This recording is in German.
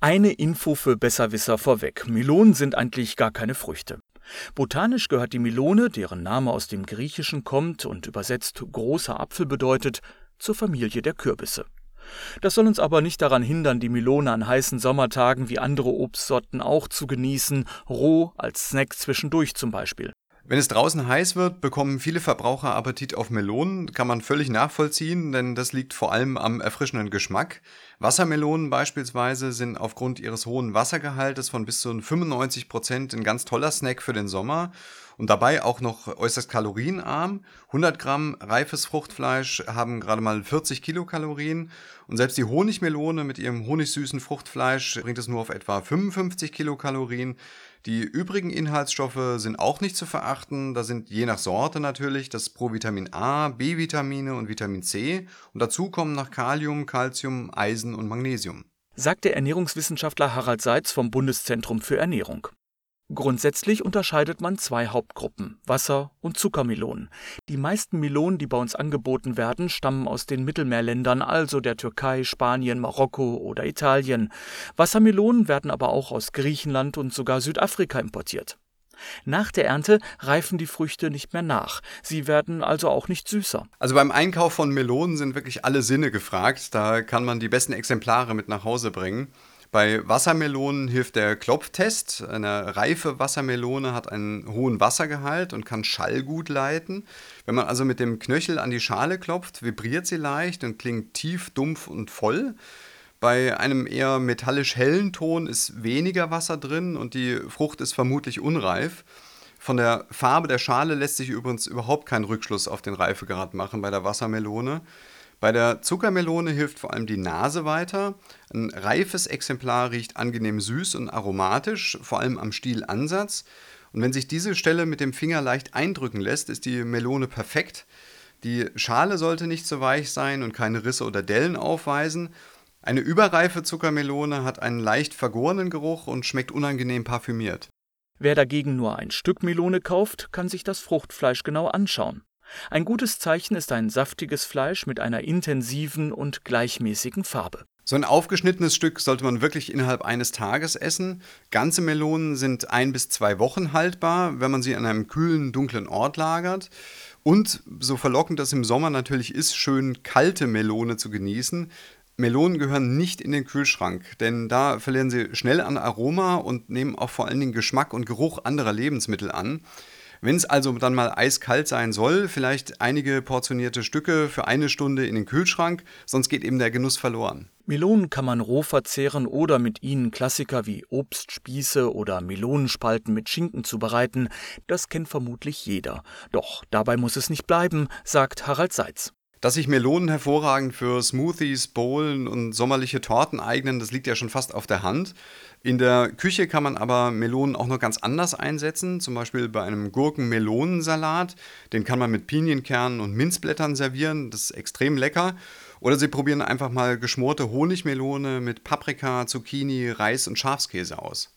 Eine Info für Besserwisser vorweg. Melonen sind eigentlich gar keine Früchte. Botanisch gehört die Melone, deren Name aus dem Griechischen kommt und übersetzt großer Apfel bedeutet, zur Familie der Kürbisse. Das soll uns aber nicht daran hindern, die Melone an heißen Sommertagen wie andere Obstsorten auch zu genießen, roh als Snack zwischendurch zum Beispiel. Wenn es draußen heiß wird, bekommen viele Verbraucher Appetit auf Melonen. Kann man völlig nachvollziehen, denn das liegt vor allem am erfrischenden Geschmack. Wassermelonen beispielsweise sind aufgrund ihres hohen Wassergehaltes von bis zu 95% ein ganz toller Snack für den Sommer und dabei auch noch äußerst kalorienarm. 100 Gramm reifes Fruchtfleisch haben gerade mal 40 Kilokalorien und selbst die Honigmelone mit ihrem honigsüßen Fruchtfleisch bringt es nur auf etwa 55 Kilokalorien. Die übrigen Inhaltsstoffe sind auch nicht zu verachten. Da sind je nach Sorte natürlich das Provitamin A, B-Vitamine und Vitamin C. Und dazu kommen noch Kalium, Calcium, Eisen und Magnesium. Sagt der Ernährungswissenschaftler Harald Seitz vom Bundeszentrum für Ernährung. Grundsätzlich unterscheidet man zwei Hauptgruppen, Wasser- und Zuckermelonen. Die meisten Melonen, die bei uns angeboten werden, stammen aus den Mittelmeerländern, also der Türkei, Spanien, Marokko oder Italien. Wassermelonen werden aber auch aus Griechenland und sogar Südafrika importiert. Nach der Ernte reifen die Früchte nicht mehr nach. Sie werden also auch nicht süßer. Also beim Einkauf von Melonen sind wirklich alle Sinne gefragt. Da kann man die besten Exemplare mit nach Hause bringen. Bei Wassermelonen hilft der Klopftest. Eine reife Wassermelone hat einen hohen Wassergehalt und kann Schall gut leiten. Wenn man also mit dem Knöchel an die Schale klopft, vibriert sie leicht und klingt tief, dumpf und voll. Bei einem eher metallisch hellen Ton ist weniger Wasser drin und die Frucht ist vermutlich unreif. Von der Farbe der Schale lässt sich übrigens überhaupt kein Rückschluss auf den Reifegrad machen bei der Wassermelone. Bei der Zuckermelone hilft vor allem die Nase weiter. Ein reifes Exemplar riecht angenehm süß und aromatisch, vor allem am Stielansatz. Und wenn sich diese Stelle mit dem Finger leicht eindrücken lässt, ist die Melone perfekt. Die Schale sollte nicht zu weich sein und keine Risse oder Dellen aufweisen. Eine überreife Zuckermelone hat einen leicht vergorenen Geruch und schmeckt unangenehm parfümiert. Wer dagegen nur ein Stück Melone kauft, kann sich das Fruchtfleisch genau anschauen. Ein gutes Zeichen ist ein saftiges Fleisch mit einer intensiven und gleichmäßigen Farbe. So ein aufgeschnittenes Stück sollte man wirklich innerhalb eines Tages essen. Ganze Melonen sind 1 bis 2 Wochen haltbar, wenn man sie an einem kühlen, dunklen Ort lagert. Und so verlockend das im Sommer natürlich ist, schön kalte Melone zu genießen. Melonen gehören nicht in den Kühlschrank, denn da verlieren sie schnell an Aroma und nehmen auch vor allen Dingen Geschmack und Geruch anderer Lebensmittel an. Wenn es also dann mal eiskalt sein soll, vielleicht einige portionierte Stücke für 1 Stunde in den Kühlschrank, sonst geht eben der Genuss verloren. Melonen kann man roh verzehren oder mit ihnen Klassiker wie Obstspieße oder Melonenspalten mit Schinken zubereiten. Das kennt vermutlich jeder. Doch dabei muss es nicht bleiben, sagt Harald Seitz. Dass sich Melonen hervorragend für Smoothies, Bowlen und sommerliche Torten eignen, das liegt ja schon fast auf der Hand. In der Küche kann man aber Melonen auch noch ganz anders einsetzen, zum Beispiel bei einem Gurken-Melonensalat. Den kann man mit Pinienkernen und Minzblättern servieren, das ist extrem lecker. Oder Sie probieren einfach mal geschmorte Honigmelone mit Paprika, Zucchini, Reis und Schafskäse aus.